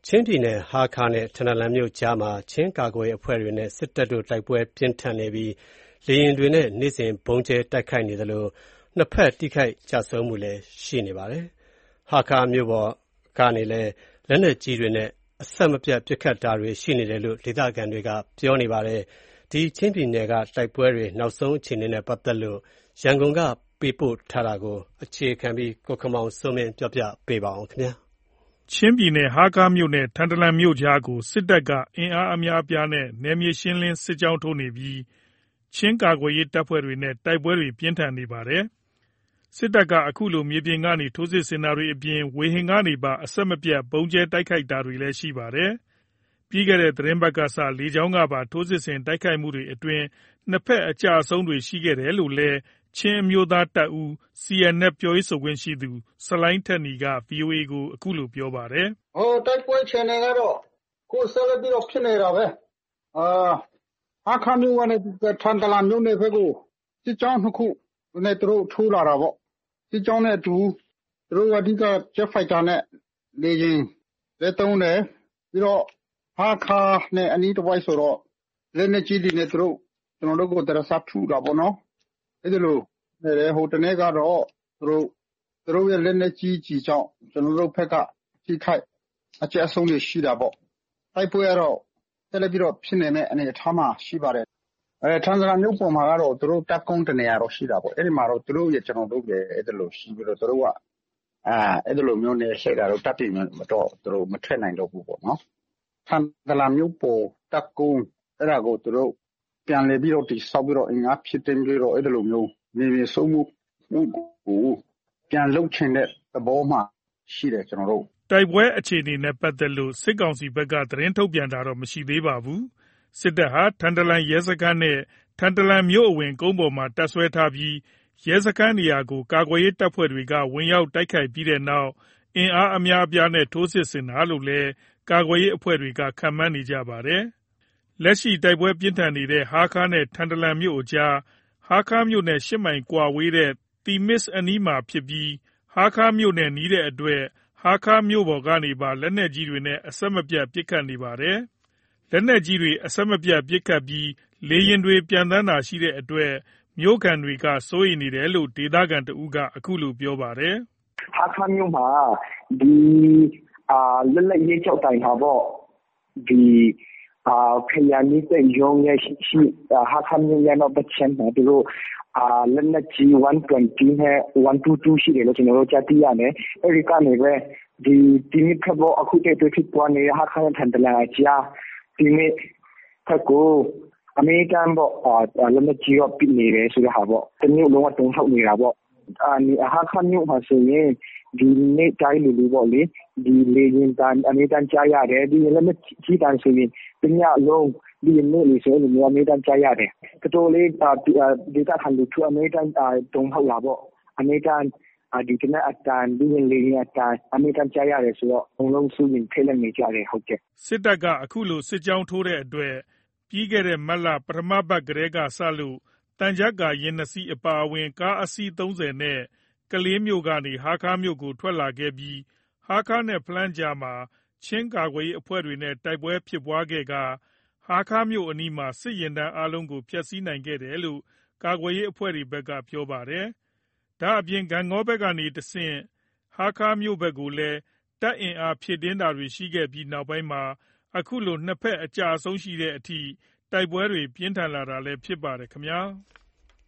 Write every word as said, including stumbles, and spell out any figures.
ချင်းပြည်နယ်ဟားခါးနဲ့ထန်တလန်မြို့ကြားမှာချင်းကာကွယ်ရေးအဖွဲ့တွေနဲ့စစ်တပ်တို့တိုက်ပွဲပြင်းထန်နေပြီးလေယာဉ်တွေနဲ့နေ့စဉ်ဗုံးကြဲတိုက်ခိုက်နေသလိုနှစ်ဖက်ထိခိုက်ကျဆုံးမှုလည်းရှိနေပါတယ်။ဟားခါးမြို့ပေါ်ကနေလည်းလက်နက်ကြီးတွေနဲ့အဆက်မပြတ်ပစ်ခတ်တာတွေရှိနေတယ်လို့ဒေသခံတွေကပြောနေပါတယ်။ဒီချင်းပြည်နယ်ကတိုက်ပွဲတွေနောက်ဆုံးအခြေအနေနဲ့ပတ်သက်လို့ရန်ကုန်ကပေးပို့ထားတာကိုအခြေခံပြီးကိုခင်မောင်စိုးမင်းပြောပြပေးပါဦးခင်ဗျာ။ချင်းပြည်နယ်ဟားခါးမြို့နဲ့ထန်တလန်မြို့ကြားကိုစစ်တပ်ကအင်အားအများအပြားနဲ့နယ်မြေရှင်းလင်းစစ်ကြောင်းထိုးနေပြီးချင်းကာကွယ်ရေးတပ်ဖွဲ့တွေနဲ့တိုက်ပွဲတွေပြင်းထန်နေပါတယ်။စစ်တပ်ကအခုလိုမြေပြင်ကနေထိုးစစ်ဆင်တာတွေအပြင်ဝေဟင်ကနေပါအဆက်မပြတ်ဗုံးကြဲတိုက်ခိုက်တာတွေလည်းရှိပါတယ်။ပြီးခဲ့တဲ့သတင်းပတ်ကစလေကြောင်းကပါထိုးစစ်ဆင်တိုက်ခိုက်မှုတွေအတွင်းနှစ်ဖက်အကြအဆုံးတွေရှိခဲ့တယ်လို့လည်းချင်းအမျိုးသားတပ်ဦး စီအန်အက်ဖ် ပြောရေးဆိုခွင့်ရှိသူဆလိုင်းထက်နီက ဗွီအိုအေကိုအခုလိုပြောပါတယ်။“တိုက်ပွဲအခြေအနေကတော့အခုဆက်လက်ပြီးတော့ဖြစ်နေတာပဲ။ဟားခါးမြို့ကနေထန်တလန်မြို့နယ်ဘက်ကိုစစ်ကြောင်းနှစ်ခုနဲ့သူတို့ထိုးလာတာပေါ့။စစ်ကြောင်းနဲ့အတူသူတို့အဓိကဂျက်ဖိုက်တာနဲ့လေယာဉ်လည်းသုံးတယ်။ပြီးတော့ဟားခါးနဲ့အနီးတစ်ဝိုက်ဆိုတော့လက်နက်ကြီးတွေနဲ့သူတို့ကျနော်တို့ကိုတရစပ်ထုတာပေါ့နော်။အဲဒီလိုဟိုတနေ့ကတော့သူတို့သူတို့ရဲ့လက်နက်ကြီးကြီးကြောင့်ကျနော်တို့ဘက်ကထိခိုက်အကျအဆုံးတွေရှိတာပေါ့။တိုက်ပွဲကတော့ဆက်လက်ပြီးတော့ဖြစ်နေတဲ့အနေအထားမှာရှိပါတယ်။အဲထန်တလန်မြို့ပေါ်မှာကတော့သူတို့တပ်ကုန်းတနေရာတော့ရှိတာပေါ့။အဲဒီမှာတော့သူတို့ရဲ့ကျနော်တို့ရဲ့အဲဒီလိုရှိပြီးတော့သူတို့ကအဲအဲဒီလိုမျိုးနေရှိတာတော့တပ်တွေတော့သူတို့မထွက်နိုင်တော့ဘူးပေါ့နော်။ထန်တလန်မြို့ပေါ်တပ်ကုန်းအဲဒါကိုသူတို့ပြန်လည်ပြီးတော့တိဆောက်ပြီးတော့အင်အားဖြစ်တင်ပြီးတော့အဲဒီလိုမျိုးမြေပြင်စိုးမှုကိုပြန်လုပ်ချင်တဲ့သဘောမှရှိတယ်ကျနော်တို့တိုက်ပွဲအခြေအနေနဲ့ပတ်သက်လို့စစ်ကောင်စီဘက်ကသတင်းထုတ်ပြန်တာတော့မရှိသေးပါဘူး။စစ်တပ်ဟာထန်တလန်ရဲစခန်းနဲ့ထန်တလန်မြို့အဝင်ကုန်းပေါ်မှာတပ်စွဲထားပြီးရဲစခန်းနေရာကိုကာကွယ်ရေးတပ်ဖွဲ့တွေကဝင်ရောက်တိုက်ခိုက်ပြီးတဲ့နောက်အင်အားအများအပြားနဲ့ထိုးစစ်ဆင်တာလို့လည်းကာကွယ်ရေးအဖွဲ့တွေကခန့်မှန်းနေကြပါတယ်။လက်ရှိတိုက်ပွဲပြင်းထန်နေတဲ့ဟားခါးနဲ့ထန်တလန်မြို့အကြားဟားခါးမြို့နဲ့၈မိုင်ကွာဝေးတဲ့သီမစ်အနီးမှာဖြစ်ပြီးဟားခါးမြို့နဲ့နီးတဲ့အတွက်ဟားခါးမြို့ပေါ်ကနေပါလက်နက်ကြီးတွေနဲ့အဆက်မပြတ်ပစ်ခတ်နေပါတယ်။လက်နက်ကြီးတွေအဆက်မပြတ်ပစ်ခတ်ပြီးလေယာဉ်တွေပျံသန်းတာရှိတဲ့အတွက်မြို့ခံတွေကစိုးရိမ်နေတယ်လို့ဒေသခံတဦးကအခုလိုပြောပါတယ်။ဟားခါးမြို့မှာဒီလက်နက်ကြီးကြောက်တိုင်တာပေါ့ဒီခရိုင်မြို့ရုံးရဲ့ရှိဟားခါးမြို့ရဲ့နောက်ဘက်ခြမ်းမှာသူတို့လက်နက်ကြီးone twentyနဲ့one twenty-twoရှိတယ်လို့ကျွန်တော်တို့ကြားသိရတယ်။အဲဒီကနေပဲဒီဒီမြစ်ဘက်ပေါ်အခုတည်းတည်းဖြစ်သွားနေတဲ့ဟားခါးနဲ့ထန်တလန်အကြားဒီမြစ်ဘက်ကိုအမေရိကန်ပေါ့လက်နက်ကြီးရောပစ်နေတယ်ဆိုတဲ့ဟာပေါ့တမျိုးလုံးဝတုံ့ထုတ်နေတာပေါ့အာဟားခါးမြို့မှာဆိုရင်ဒီနေ့တိုင်းလူလူပေါ့လေဒီလေရင်တန်အမေရိကန်ကြားရတယ်ဒီလက်နက်ကြီးတန်ဆိုရင်တညလုံးဒီနေ့လေဆိုရင်အမေရိကန်ကြားရတယ်တော်လေးဒေတာခံလူထုအမေရိကန်တုံ့ထုတ်လာပေါ့အမေရိကန်ဒီကနေ့အတန်ဒီလေရင်အတန်အမေရိကန်ကြားရတယ်ဆိုတော့အလုံးစုရင်ထိလက်နေကြတယ်ဟုတ်ကဲ့စစ်တပ်ကအခုလိုစစ်ကြောင်းထိုးတဲ့အတွက်ပြီးခဲ့တဲ့မတ်လပထမပတ်ကတည်းကစလို့တန်ကြပ်ကာရင်နှစ်စီးအပါအဝင်ကားအစီးသုံးဆယ်နဲ့ကလေးမြို့ကနေဟားခါးမြို့ကိုထွက်လာခဲ့ပြီးဟားခါးနဲ့ဖလန်းကြားမှာချင်းကာကွယ်ရေးအဖွဲ့တွေနဲ့တိုက်ပွဲဖြစ်ပွားခဲ့ကဟားခါးမြို့အနီးမှာစစ်ရင်တန်းအလုံးကိုဖျက်ဆီးနိုင်ခဲ့တယ်လို့ကာကွယ်ရေးအဖွဲ့တွေဘက်ကပြောပါတယ်။ဒါအပြင်ဂန့်ဂေါဘက်ကနေတဆင့်ဟားခါးမြို့ဘက်ကိုလည်းတပ်အင်အားဖြည့်တင်းတာတွေရှိခဲ့ပြီးနောက်ပိုင်းမှာအခုလိုနှစ်ဖက်အကြအဆုံးရှိတဲ့အထိတိုက်ပွဲတွေပြင်းထန်လာတာလည်းဖြစ်ပါတယ်ခင်ဗျာ။